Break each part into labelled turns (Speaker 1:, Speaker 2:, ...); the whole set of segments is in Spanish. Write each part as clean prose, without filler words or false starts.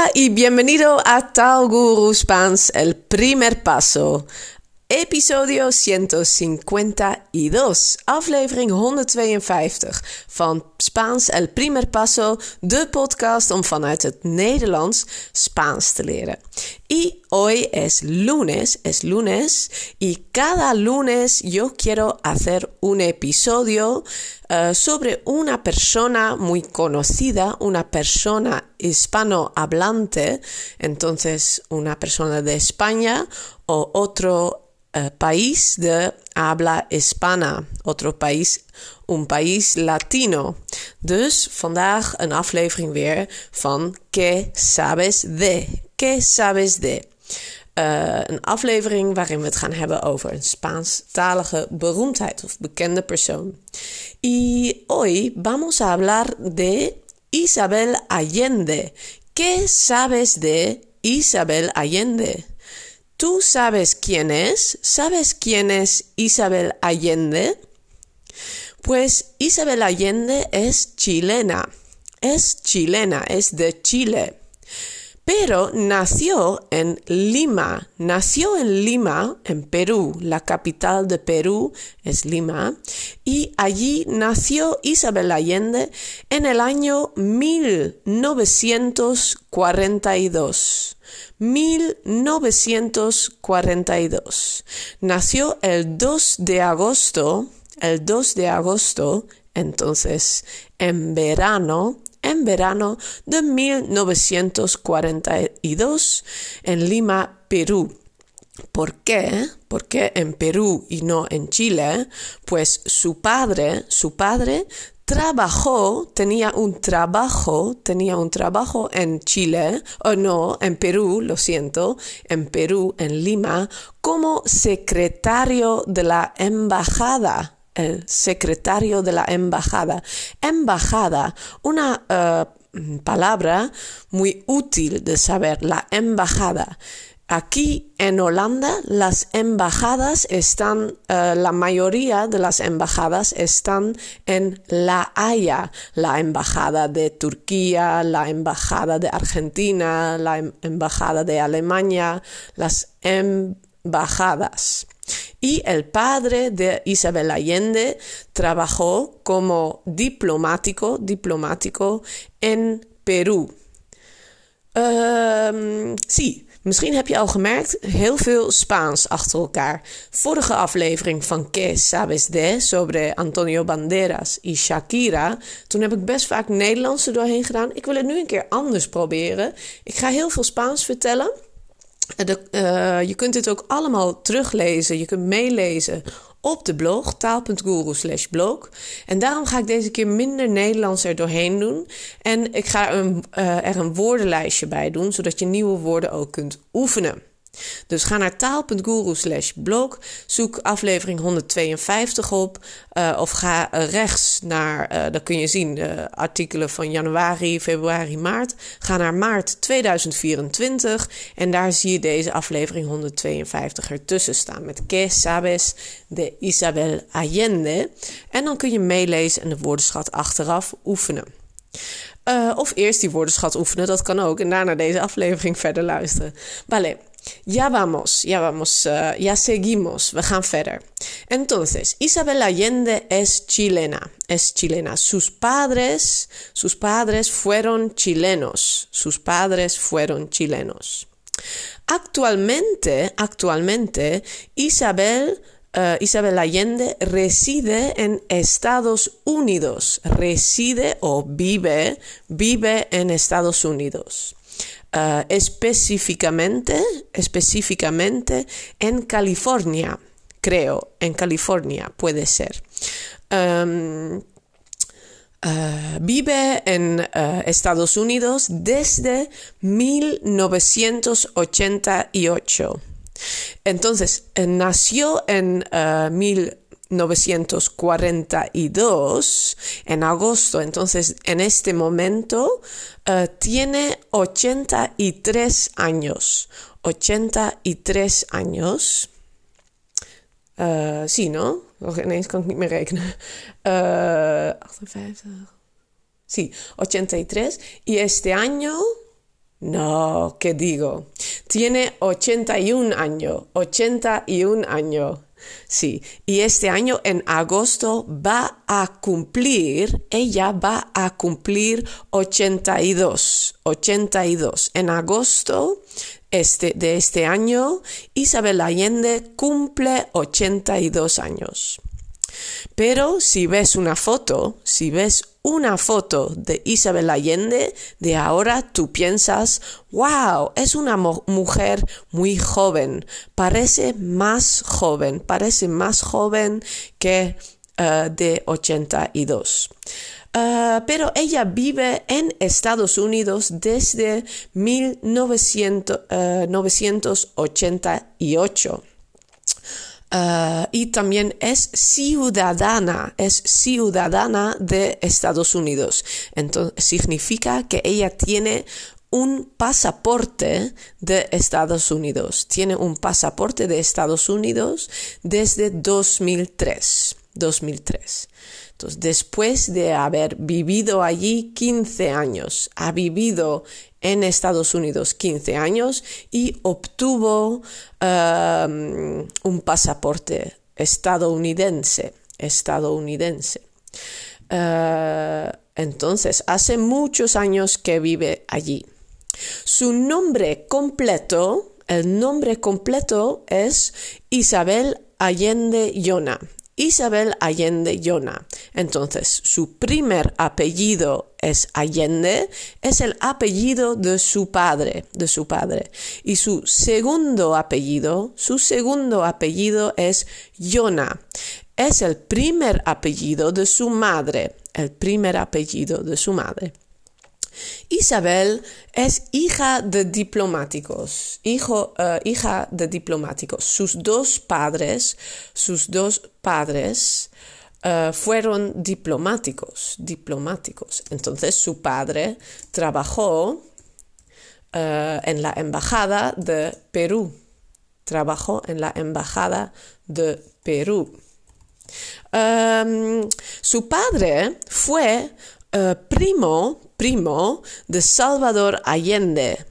Speaker 1: y bienvenido a Taal Guru Spaans, el primer paso. Episodio 152, aflevering 152 van Spaans El Primer Paso, de podcast om vanuit het Nederlands Spaans te leren. Y hoy es lunes, y cada lunes yo quiero hacer un episodio sobre una persona muy conocida, una persona hispanohablante, entonces una persona de España o otro país de habla hispana, un país latino. Dus vandaag een aflevering weer van ¿Qué sabes de? ¿Qué sabes de? Een aflevering waarin we het gaan hebben over een Spaanstalige beroemdheid of bekende persoon. Y hoy vamos a hablar de Isabel Allende. ¿Qué sabes de Isabel Allende? ¿Tú sabes quién es? ¿Sabes quién es Isabel Allende? Pues Isabel Allende es chilena, es de Chile. Pero nació en Lima, en Perú. La capital de Perú es Lima. Y allí nació Isabel Allende en el año 1942. 1942. Nació el 2 de agosto, entonces en verano de 1942 en Lima, Perú. ¿Por qué? ¿Por qué en Perú y no en Chile? Pues su padre tenía un trabajo en Chile, en Perú, en Lima, como secretario de la embajada. El secretario de la embajada. Embajada, una palabra muy útil de saber, la embajada. Aquí en Holanda las embajadas la mayoría de las embajadas están en La Haya. La embajada de Turquía, la embajada de Argentina, la embajada de Alemania, las embajadas. Y el padre de Isabel Allende trabajó como diplomático en Perú. Sí, misschien heb je al gemerkt, heel veel Spaans achter elkaar. Vorige aflevering van ¿Qué sabes de? Sobre Antonio Banderas y Shakira. Toen heb ik best vaak Nederlands er doorheen gedaan. Ik wil het nu een keer anders proberen. Ik ga heel veel Spaans vertellen. Je kunt dit ook allemaal teruglezen. Je kunt meelezen op de blog, taal.guru/blog. En daarom ga ik deze keer minder Nederlands er doorheen doen. En ik ga er een woordenlijstje bij doen, zodat je nieuwe woorden ook kunt oefenen. Dus ga naar taal.guru/blog, zoek aflevering 152 op of ga rechts naar, dan kun je zien artikelen van januari, februari, maart. Ga naar maart 2024 en daar zie je deze aflevering 152 ertussen staan met ¿Qué sabes de Isabel Allende? En dan kun je meelezen en de woordenschat achteraf oefenen. Of eerst die woordenschat oefenen, dat kan ook. En daarna deze aflevering verder luisteren. Vale. Ya seguimos, we gaan verder. Entonces, Isabel Allende es chilena. Sus padres fueron chilenos. Actualmente, Isabel Allende reside en Estados Unidos. Reside o vive en Estados Unidos. Específicamente en California, creo, en California puede ser. Vive en Estados Unidos desde 1988. Entonces, nació en 1942, en agosto. Entonces, en este momento tiene 83 años. 83 años. Sí, ¿no? Ineens kan ik niet meer rekenen. 58. Sí, 83. Y este año No, ¿qué digo? Tiene 81 años, 81 años. Sí, y este año en agosto ella va a cumplir 82. En agosto de este año, Isabel Allende cumple 82 años. Pero si ves una foto de Isabel Allende de ahora, tú piensas, wow, es una mujer muy joven, parece más joven que de 82. Pero ella vive en Estados Unidos desde 1988. Y también es ciudadana de Estados Unidos. Entonces significa que ella tiene un pasaporte de Estados Unidos. Tiene un pasaporte de Estados Unidos desde 2003. Entonces, después de haber vivido allí 15 años, ha vivido en Estados Unidos 15 años y obtuvo un pasaporte estadounidense. Entonces, hace muchos años que vive allí. Su nombre completo, es Isabel Allende Llona. Entonces, su primer apellido es Allende, es el apellido de su padre. Y su segundo apellido es Llona. Es el primer apellido de su madre. Isabel es hija de diplomáticos. Sus dos padres fueron diplomáticos. Entonces su padre trabajó en la embajada de Perú. Su padre fue primo de Salvador Allende.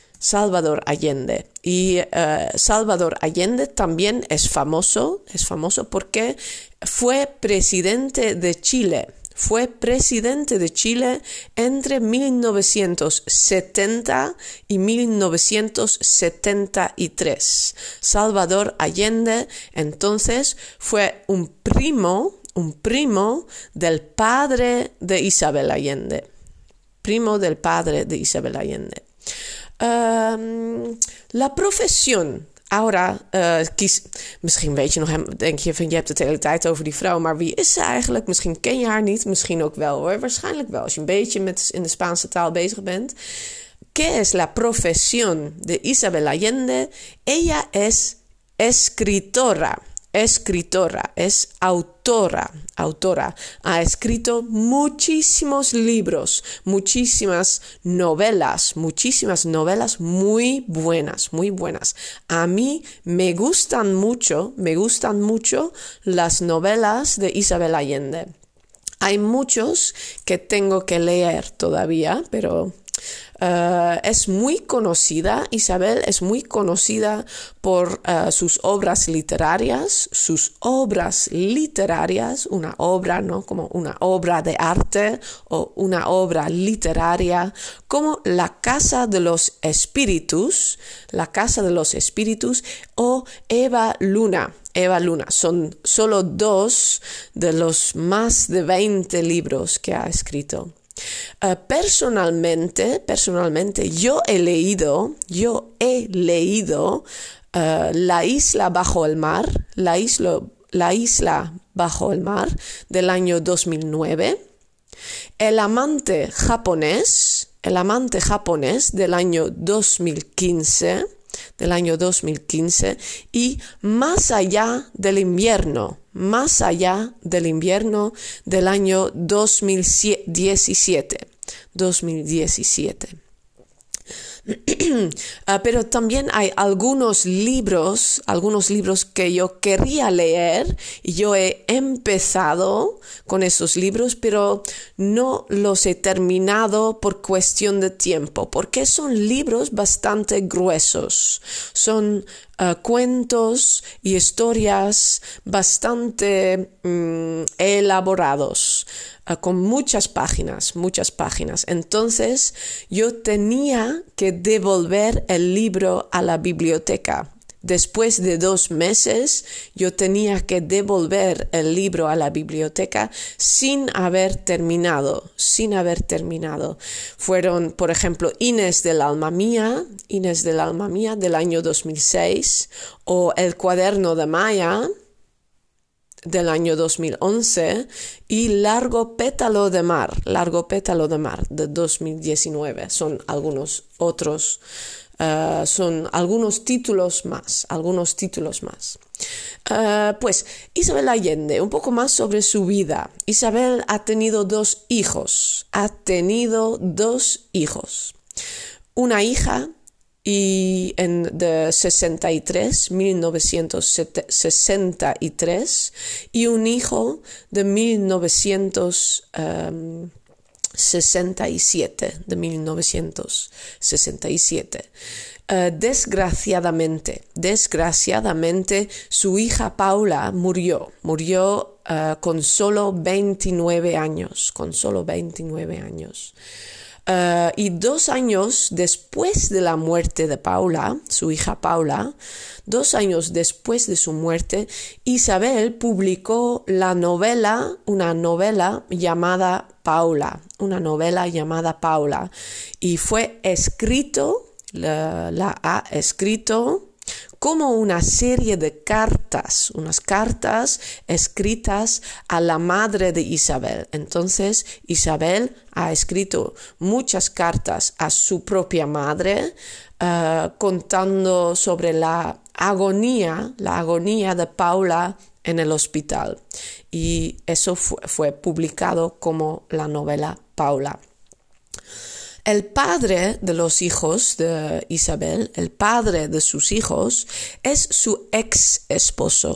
Speaker 1: Y Salvador Allende también es famoso porque fue presidente de Chile. Entre 1970 y 1973. Salvador Allende entonces fue un primo del padre de Isabel Allende. La profession. Aura, misschien weet je nog hem, denk je van je hebt het de hele tijd over die vrouw, maar wie is ze eigenlijk? Misschien ken je haar niet, misschien ook wel hoor. Waarschijnlijk wel, als je een beetje in de Spaanse taal bezig bent. ¿Qué es la profesión de Isabel Allende? Ella es escritora, es autora. Ha escrito muchísimos libros, muchísimas novelas muy buenas. A mí me gustan mucho las novelas de Isabel Allende. Hay muchos que tengo que leer todavía, pero es muy conocida, Isabel es muy conocida por sus obras literarias, una obra, ¿no? Como una obra de arte o una obra literaria, como La Casa de los Espíritus o Eva Luna. Son solo 2 de los más de 20 libros que ha escrito. Personalmente yo he leído La isla bajo el mar, del año 2009, El amante japonés del año 2015 y Más allá del invierno del año 2017. Pero también hay algunos libros que yo quería leer y yo he empezado con esos libros, pero no los he terminado por cuestión de tiempo, porque son libros bastante gruesos. Son cuentos y historias bastante elaborados, con muchas páginas. Entonces yo tenía que devolver el libro a la biblioteca. Después de 2 meses, yo tenía que devolver el libro a la biblioteca sin haber terminado. Fueron, por ejemplo, Inés del alma mía del año 2006, o El cuaderno de Maya del año 2011, y Largo pétalo de mar de 2019. Son algunos otros. Son algunos títulos más. Pues Isabel Allende, un poco más sobre su vida. Isabel ha tenido 2 hijos. Una hija de 1963, y un hijo de 1967. Desgraciadamente, su hija Paula murió con solo 29 años. Y 2 años después de la muerte de Paula, su hija Paula, 2 años después de su muerte, Isabel publicó una novela llamada Paula, y fue escrito, la ha escrito como una serie de unas cartas escritas a la madre de Isabel. Entonces, Isabel ha escrito muchas cartas a su propia madre, contando sobre la agonía de Paula en el hospital. Y eso fue publicado como la novela Paula. El padre de los hijos de Isabel, el padre de sus hijos, es su ex esposo,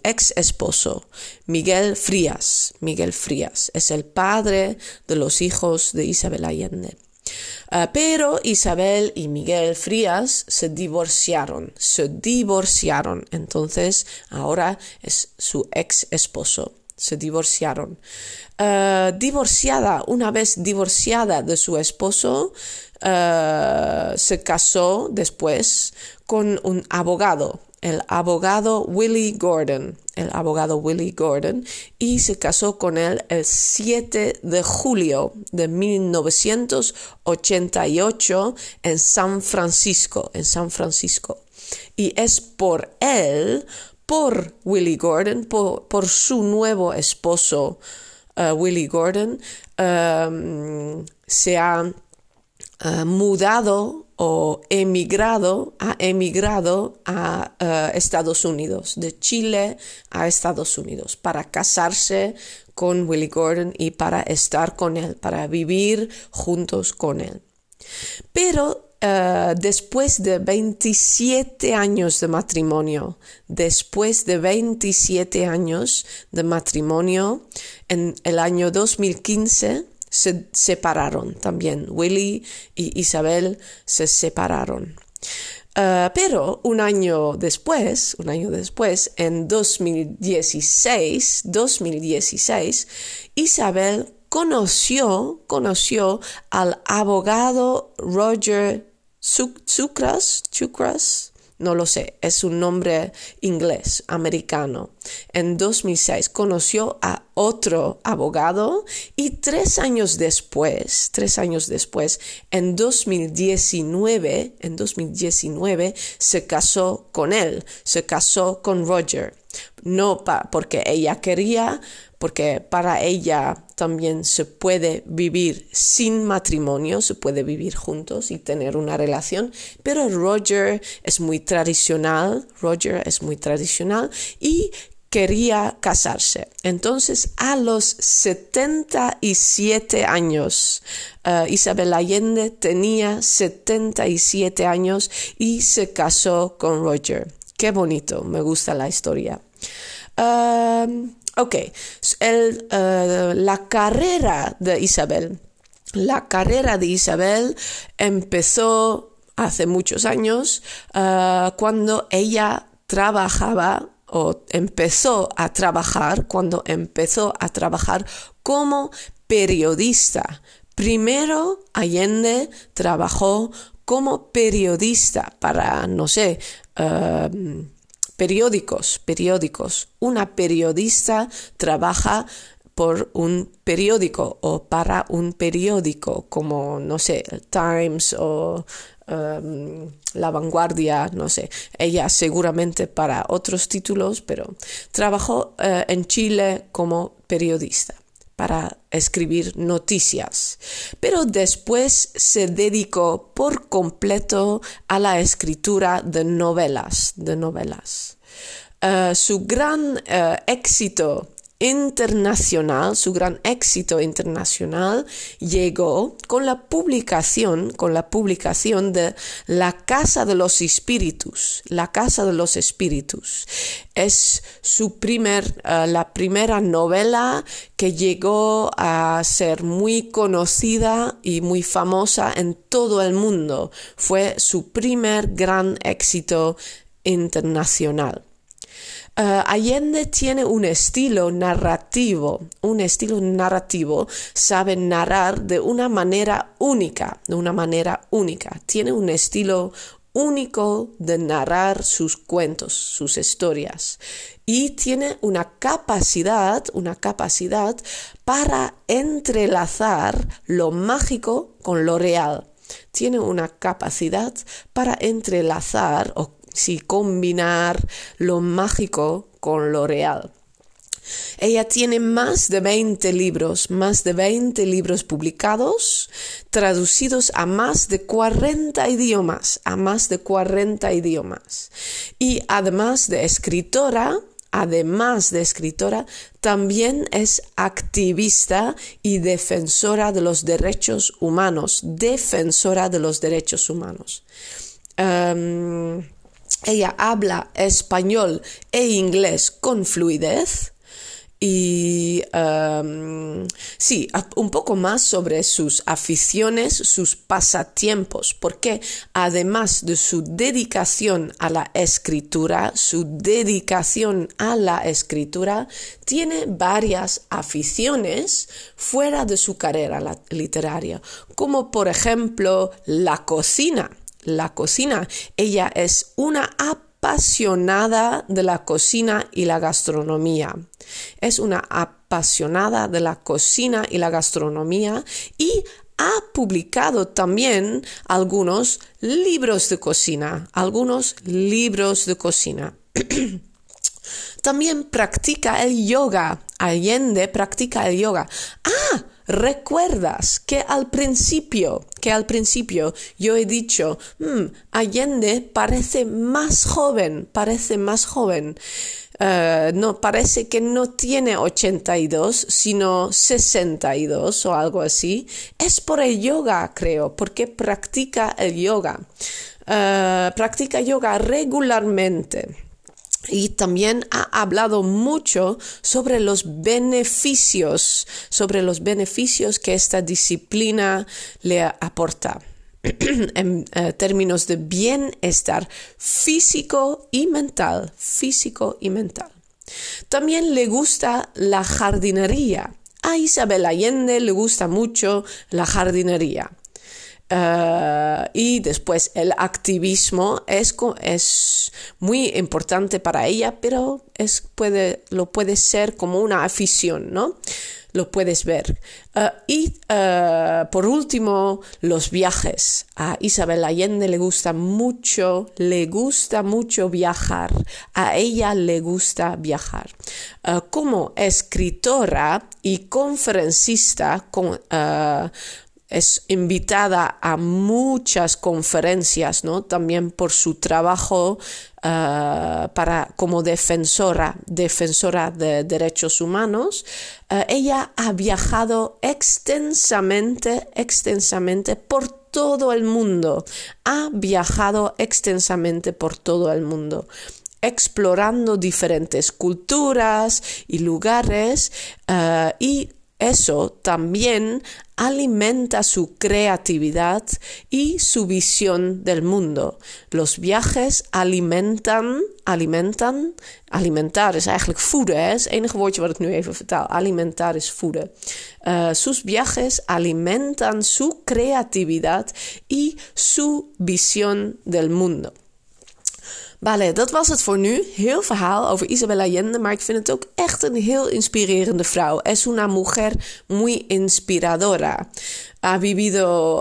Speaker 1: Miguel Frías. Es el padre de los hijos de Isabel Allende. Pero Isabel y Miguel Frías se divorciaron. Entonces, ahora es su ex esposo. Se divorciaron. Una vez divorciada de su esposo, se casó después con un abogado, el abogado Willie Gordon, y se casó con él el 7 de julio de 1988 en San Francisco. Y es por Willie Gordon, por su nuevo esposo, Willie Gordon, se ha mudado o ha emigrado a Estados Unidos, de Chile a Estados Unidos, para casarse con Willie Gordon y para estar con él, para vivir juntos con él. Pero después de 27 años de matrimonio, en el año 2015 se separaron también. Willie y Isabel se separaron. Pero un año después, en 2016, Isabel conoció al abogado Roger Tsoukaras, no lo sé, es un nombre inglés, americano. En 2006 conoció a otro abogado y 3 años después, en 2019, se casó con él, se casó con Roger. No porque ella quería, porque para ella también se puede vivir sin matrimonio, se puede vivir juntos y tener una relación, pero Roger es muy tradicional y quería casarse. Entonces, a los 77 años, Isabel Allende tenía 77 años y se casó con Roger. Qué bonito, me gusta la historia. La carrera de Isabel. La carrera de Isabel empezó hace muchos años cuando ella trabajaba o empezó a trabajar como periodista. Primero, Allende trabajó como periodista para, periódicos. Una periodista trabaja por un periódico o para un periódico como, el Times o La Vanguardia, Ella seguramente para otros títulos, pero trabajó en Chile como periodista para escribir noticias. Pero después se dedicó por completo a la escritura de novelas. Su gran éxito internacional llegó con la publicación de La Casa de los Espíritus. Es la primera novela que llegó a ser muy conocida y muy famosa en todo el mundo. Fue su primer gran éxito internacional. Allende tiene un estilo narrativo, sabe narrar de una manera única. Tiene un estilo único de narrar sus cuentos, sus historias. Y tiene una capacidad para entrelazar lo mágico con lo real. Tiene una capacidad para entrelazar combinar lo mágico con lo real. Ella tiene más de 20 libros publicados, traducidos a más de 40 idiomas. Y además de escritora, también es activista y defensora de los derechos humanos. Ella habla español e inglés con fluidez y un poco más sobre sus aficiones, sus pasatiempos, porque además de su dedicación a la escritura, tiene varias aficiones fuera de su carrera literaria, como por ejemplo la cocina. Ella es una apasionada de la cocina y la gastronomía. Y ha publicado también algunos libros de cocina. También practica el yoga. Allende practica el yoga. ¿Recuerdas que al principio yo he dicho, Allende parece más joven? No, parece que no tiene 82, sino 62 o algo así. Es por el yoga, creo, porque practica el yoga. Practica yoga regularmente. Y también ha hablado mucho sobre los beneficios que esta disciplina le aporta en términos de bienestar físico y mental. También le gusta la jardinería. A Isabel Allende le gusta mucho la jardinería. Y después el activismo es muy importante para ella, pero lo puede ser como una afición, ¿no? Lo puedes ver. Por último, los viajes. A Isabel Allende le gusta mucho viajar. A ella le gusta viajar. Como escritora y conferencista, es invitada a muchas conferencias, ¿no? También por su trabajo como defensora de derechos humanos. Ella ha viajado extensamente por todo el mundo. Ha viajado extensamente por todo el mundo, explorando diferentes culturas y lugares, y eso también alimenta su creatividad y su visión del mundo. Los viajes alimentar is eigenlijk voeden, hè? Is het enige woordje wat ik nu even vertaal. Alimentar is voeden. Sus viajes alimentan su creatividad y su visión del mundo. Vale, dat was het voor nu. Heel verhaal over Isabel Allende, maar ik vind het ook echt een heel inspirerende vrouw. Es una mujer muy inspiradora. Ha vivido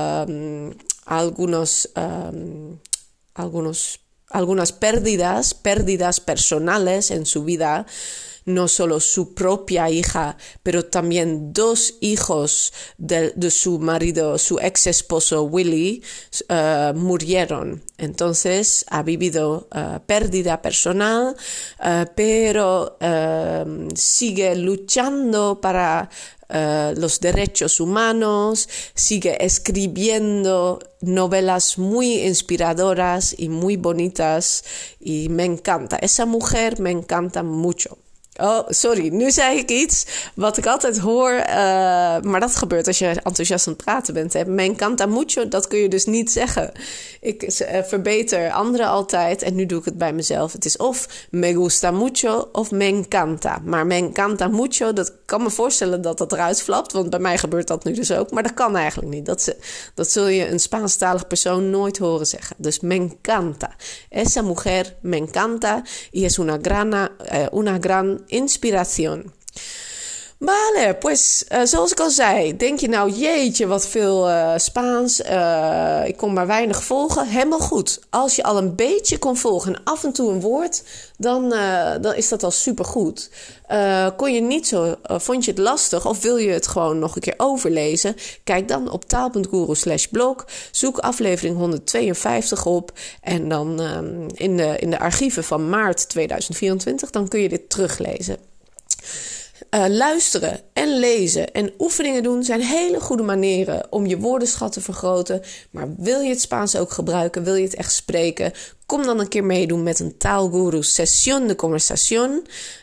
Speaker 1: algunas pérdidas personales en su vida. No solo su propia hija, pero también 2 hijos de su marido, su ex esposo Willy, murieron. Entonces ha vivido pérdida personal, pero sigue luchando para los derechos humanos, sigue escribiendo novelas muy inspiradoras y muy bonitas, y me encanta. Esa mujer me encanta mucho. Oh, sorry, nu zei ik iets wat ik altijd hoor, maar dat gebeurt als je enthousiast aan het praten bent. Hè. Me encanta mucho, dat kun je dus niet zeggen. Ik verbeter anderen altijd en nu doe ik het bij mezelf. Het is of me gusta mucho of me encanta. Maar me encanta mucho, dat kan me voorstellen dat dat eruit flapt, want bij mij gebeurt dat nu dus ook. Maar dat kan eigenlijk niet. Dat zul je een Spaanstalig persoon nooit horen zeggen. Dus me encanta. Esa mujer me encanta y es una gran inspiración. Vale, pues zoals ik al zei, denk je nou jeetje wat veel Spaans, ik kon maar weinig volgen. Helemaal goed. Als je al een beetje kon volgen en af en toe een woord, dan is dat al supergoed. Vond je het lastig of wil je het gewoon nog een keer overlezen? Kijk dan op taal.guru/blog, zoek aflevering 152 op en dan in de archieven van maart 2024, dan kun je dit teruglezen. Luisteren en lezen en oefeningen doen zijn hele goede manieren om je woordenschat te vergroten. Maar wil je het Spaans ook gebruiken, wil je het echt spreken, kom dan een keer meedoen met een Taalguru Session de Conversación.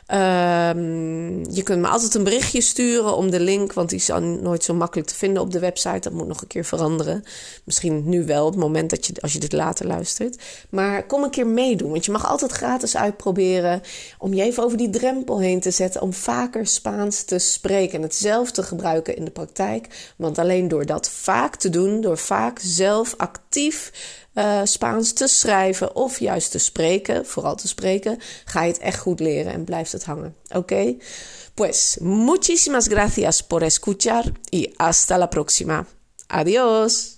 Speaker 1: Je kunt me altijd een berichtje sturen om de link, want die is nooit zo makkelijk te vinden op de website. Dat moet nog een keer veranderen. Misschien nu wel, op het moment als je dit later luistert. Maar kom een keer meedoen, want je mag altijd gratis uitproberen om je even over die drempel heen te zetten om vaker Spaans te spreken en het zelf te gebruiken in de praktijk. Want alleen door dat vaak te doen, door vaak zelf actief Spaans te schrijven of juist te spreken, vooral te spreken, ga je het echt goed leren en blijft het hangen. Oké? Pues, muchísimas gracias por escuchar y hasta la próxima. Adiós!